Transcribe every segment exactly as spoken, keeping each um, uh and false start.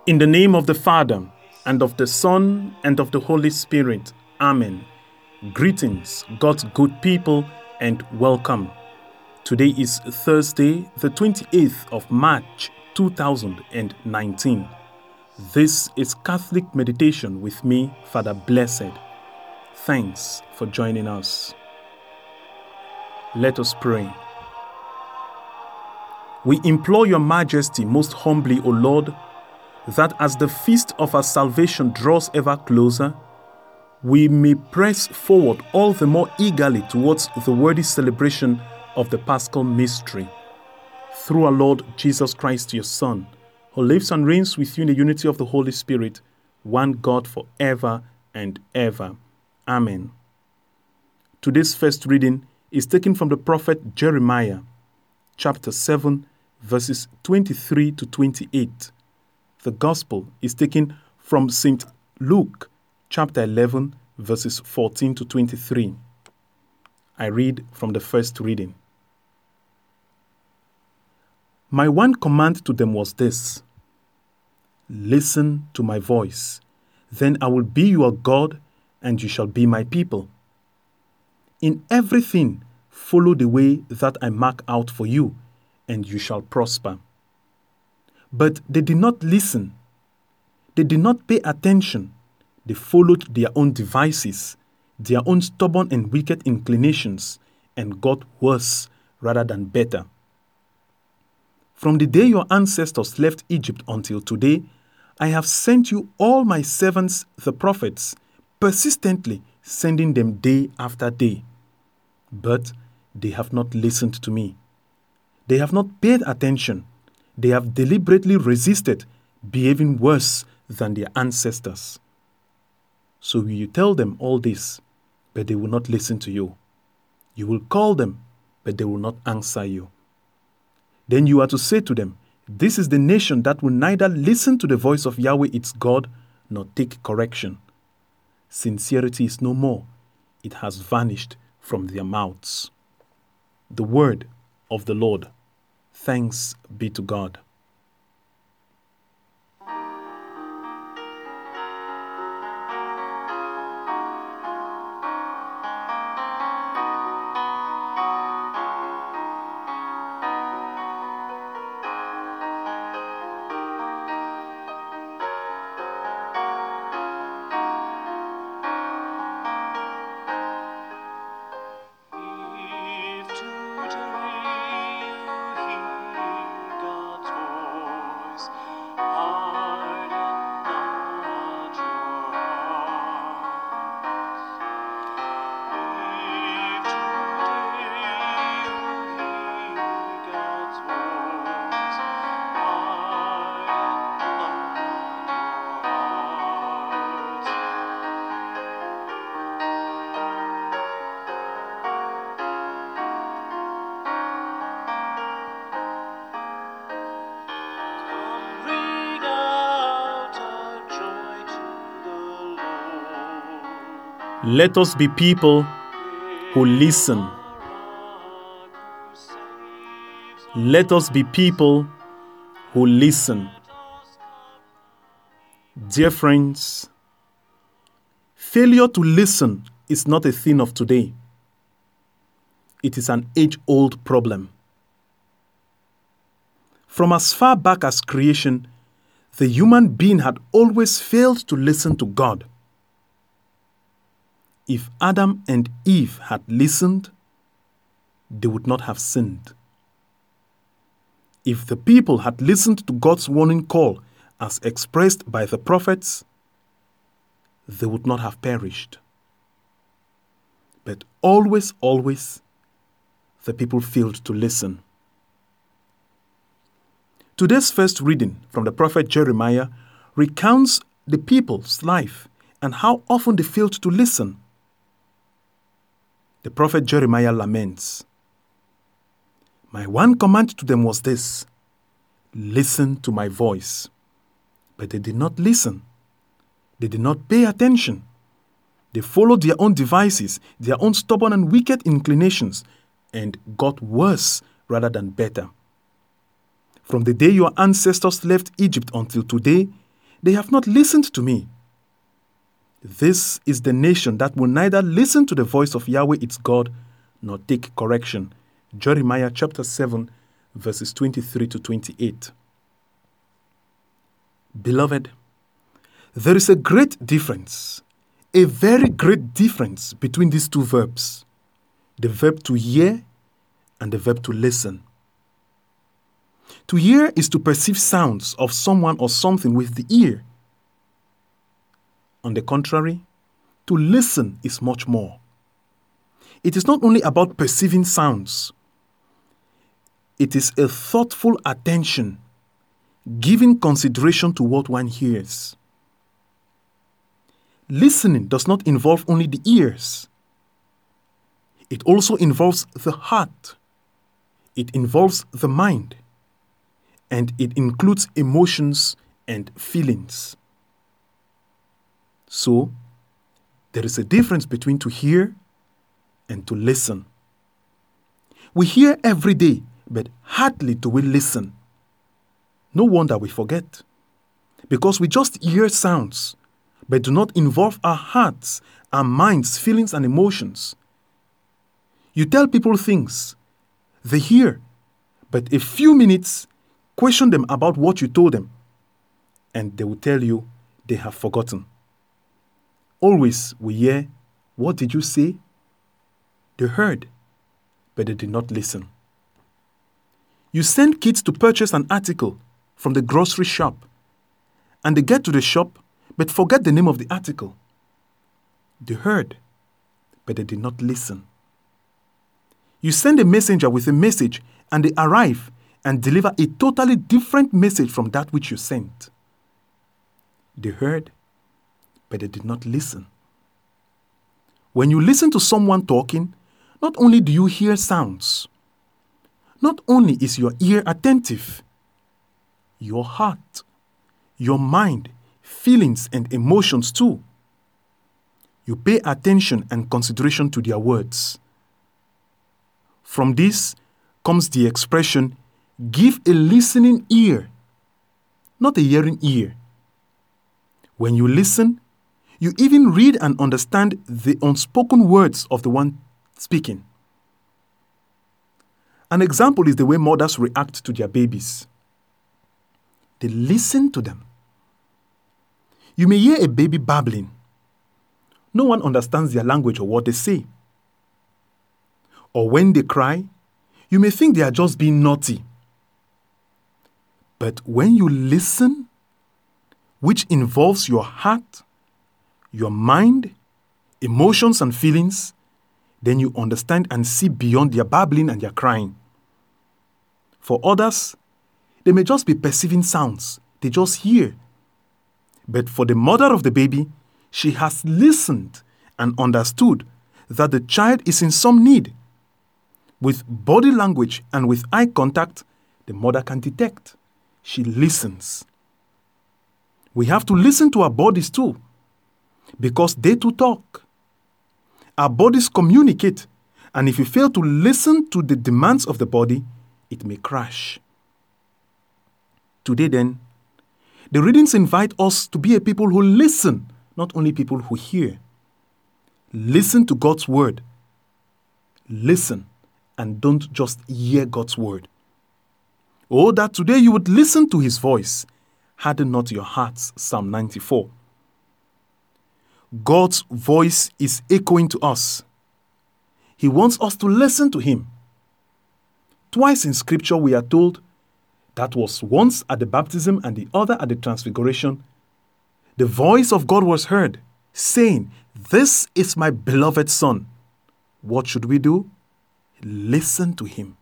In the name of the Father, and of the Son, and of the Holy Spirit. Amen. Greetings, God's good people, and welcome. Today is Thursday, the twenty-eighth of March, two thousand nineteen. This is Catholic Meditation with me, Father Blessed. Thanks for joining us. Let us pray. We implore your majesty most humbly, O Lord, that as the feast of our salvation draws ever closer, we may press forward all the more eagerly towards the worthy celebration of the Paschal mystery. Through our Lord Jesus Christ, your Son, who lives and reigns with you in the unity of the Holy Spirit, one God forever and ever. Amen. Today's first reading is taken from the prophet Jeremiah, chapter seven, verses twenty-three to twenty-eight. The Gospel is taken from Saint Luke, chapter eleven, verses fourteen to twenty-three. I read from the first reading. My one command to them was this: listen to my voice, then I will be your God, and you shall be my people. In everything, follow the way that I mark out for you, and you shall prosper. But they did not listen. They did not pay attention. They followed their own devices, their own stubborn and wicked inclinations, and got worse rather than better. From the day your ancestors left Egypt until today, I have sent you all my servants, the prophets, persistently sending them day after day. But they have not listened to me. They have not paid attention. They have deliberately resisted, behaving worse than their ancestors. So you tell them all this, but they will not listen to you. You will call them, but they will not answer you. Then you are to say to them, this is the nation that will neither listen to the voice of Yahweh its God, nor take correction. Sincerity is no more. It has vanished from their mouths. The word of the Lord. Thanks be to God. Let us be people who listen. Let us be people who listen. Dear friends, failure to listen is not a thing of today. It is an age-old problem. From as far back as creation, the human being had always failed to listen to God. If Adam and Eve had listened, they would not have sinned. If the people had listened to God's warning call as expressed by the prophets, they would not have perished. But always, always, the people failed to listen. Today's first reading from the prophet Jeremiah recounts the people's life and how often they failed to listen. The prophet Jeremiah laments, my one command to them was this: listen to my voice. But they did not listen. They did not pay attention. They followed their own devices, their own stubborn and wicked inclinations, and got worse rather than better. From the day your ancestors left Egypt until today, They have not listened to me. This is the nation that will neither listen to the voice of Yahweh its God, nor take correction. Jeremiah chapter seven, verses twenty-three to twenty-eight. Beloved, there is a great difference, a very great difference between these two verbs, the verb to hear and the verb to listen. To hear is to perceive sounds of someone or something with the ear. On the contrary, to listen is much more. It is not only about perceiving sounds. It is a thoughtful attention, giving consideration to what one hears. Listening does not involve only the ears. It also involves the heart. It involves the mind. And it includes emotions and feelings. So, there is a difference between to hear and to listen. We hear every day, but hardly do we listen. No wonder we forget. Because we just hear sounds, but do not involve our hearts, our minds, feelings, and emotions. You tell people things, they hear, but a few minutes, question them about what you told them, and they will tell you they have forgotten. Always we hear, what did you say? They heard, but they did not listen. You send kids to purchase an article from the grocery shop, and they get to the shop, but forget the name of the article. They heard, but they did not listen. You send a messenger with a message, and they arrive and deliver a totally different message from that which you sent. They heard, but they did not listen. When you listen to someone talking, not only do you hear sounds, not only is your ear attentive, your heart, your mind, feelings, and emotions too. You pay attention and consideration to their words. From this comes the expression, give a listening ear, not a hearing ear. When you listen, you even read and understand the unspoken words of the one speaking. An example is the way mothers react to their babies. They listen to them. You may hear a baby babbling. No one understands their language or what they say. Or when they cry, you may think they are just being naughty. But when you listen, which involves your heart, your mind, emotions and feelings, then you understand and see beyond their babbling and their crying. For others, they may just be perceiving sounds. They just hear. But for the mother of the baby, she has listened and understood that the child is in some need. With body language and with eye contact, the mother can detect. She listens. We have to listen to our bodies too, because they too talk. Our bodies communicate, and if you fail to listen to the demands of the body, it may crash. Today then, the readings invite us to be a people who listen, not only people who hear. Listen to God's word. Listen, and don't just hear God's word. Oh, that today you would listen to his voice. Harden not your hearts, Psalm ninety-four. God's voice is echoing to us. He wants us to listen to him. Twice in scripture we are told, that was once at the baptism and the other at the transfiguration, the voice of God was heard, saying, "This is my beloved Son." What should we do? Listen to him.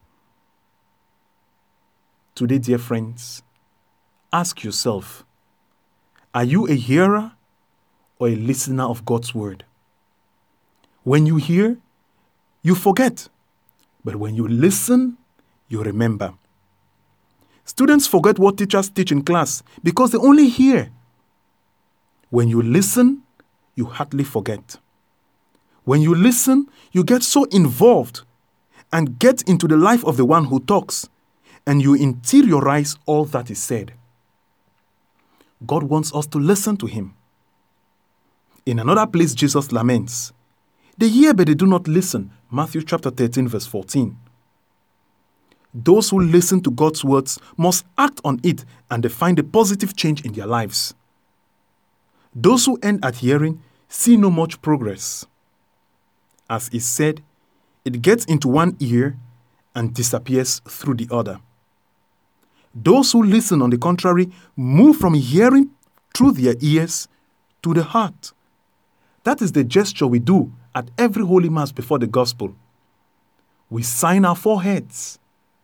Today, dear friends, ask yourself, are you a hearer or a listener of God's word? When you hear, you forget. But when you listen, you remember. Students forget what teachers teach in class because they only hear. When you listen, you hardly forget. When you listen, you get so involved and get into the life of the one who talks, and you interiorize all that is said. God wants us to listen to him. In another place, Jesus laments, "They hear, but they do not listen." Matthew chapter thirteen, verse fourteen. Those who listen to God's words must act on it, and they find a positive change in their lives. Those who end at hearing see no much progress. As is said, it gets into one ear and disappears through the other. Those who listen, on the contrary, move from hearing through their ears to the heart. That is the gesture we do at every Holy Mass before the Gospel. We sign our foreheads,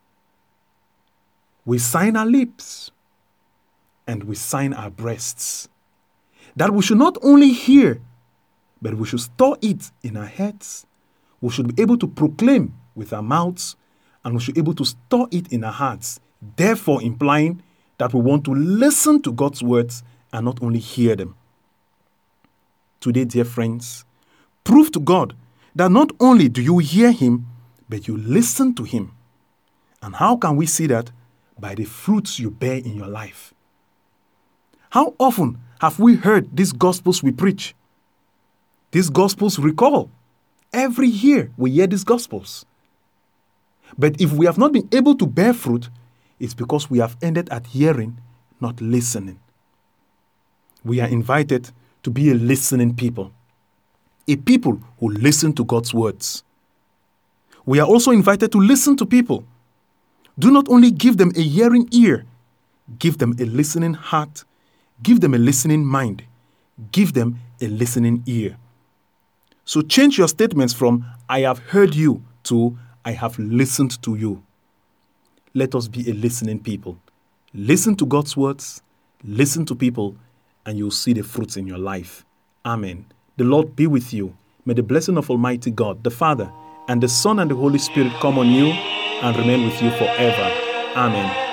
we sign our lips, and we sign our breasts. That we should not only hear, but we should store it in our heads. We should be able to proclaim with our mouths, and we should be able to store it in our hearts, therefore implying that we want to listen to God's words and not only hear them. Today, dear friends, prove to God that not only do you hear him, but you listen to him. And how can we see that? By the fruits you bear in your life. How often have we heard these gospels we preach? These gospels recall. Every year we hear these gospels. But if we have not been able to bear fruit, it's because we have ended at hearing, not listening. We are invited to be a listening people, a people who listen to God's words. We are also invited to listen to people. Do not only give them a hearing ear, give them a listening heart, give them a listening mind, give them a listening ear. So change your statements from "I have heard you" to "I have listened to you." Let us be a listening people. Listen to God's words, listen to people, and you'll see the fruits in your life. Amen. The Lord be with you. May the blessing of Almighty God, the Father, and the Son, and the Holy Spirit come on you and remain with you forever. Amen.